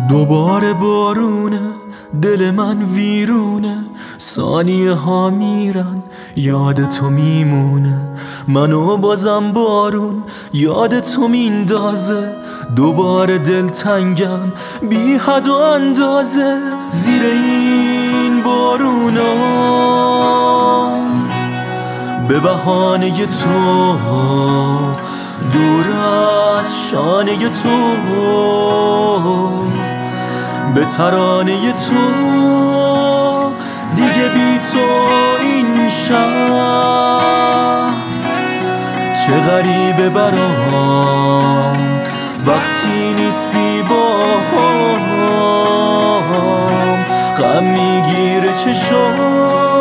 دوباره بارونه، دل من ویرونه، ثانیه ها میرن، یاد تو میمونه. منو بازم بارون یاد تو میندازه، دوباره دلتنگم بی حد و اندازه. زیر این بارونا به بهانه تو، دور از شانه تو، به ترانه تو، دیگه بی تو این شهر چه غریبه برام وقتی نیستی باهام. غم میگیره چشام،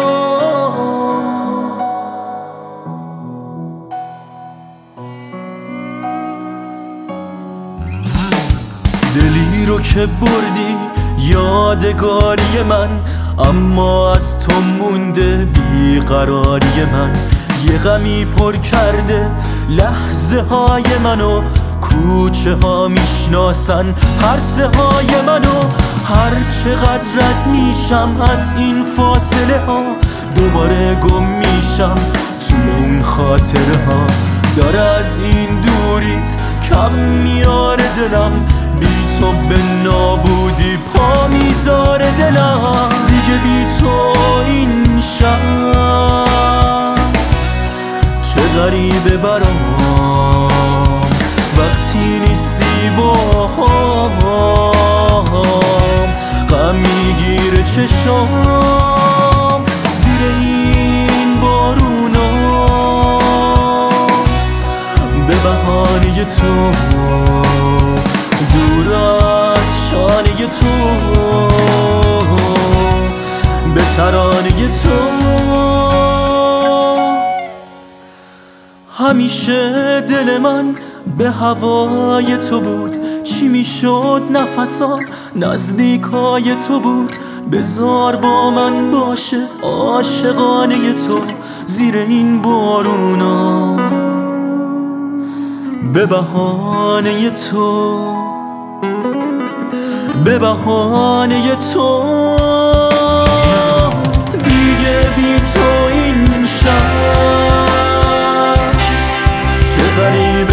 دلی رو که بردی یادگاری من، اما از تو مونده بیقراری من. یه غمی پر کرده لحظه های منو، کوچه ها میشناسن پرسه های منو. هر چقدر رد میشم از این فاصله ها، دوباره گم میشم تو اون خاطره ها. داره از این دوریت کم میاره دلم، بی تو به نابودی پا میذاره دلم. دیگه بی تو این شهر چه غریبه برام وقتی نیستی باهام. غم میگیره چشام زیر این بارونا، به بهانه تو، دور از شانه تو، به ترانه تو. همیشه دل من به هوای تو بود، چی میشد نفسام نزدیکای تو بود. بذار با من باشه عاشقانه تو زیر این بارونا، به بهانه تو، به بهانه تو. دیگه بی تو این شهر چه غریبه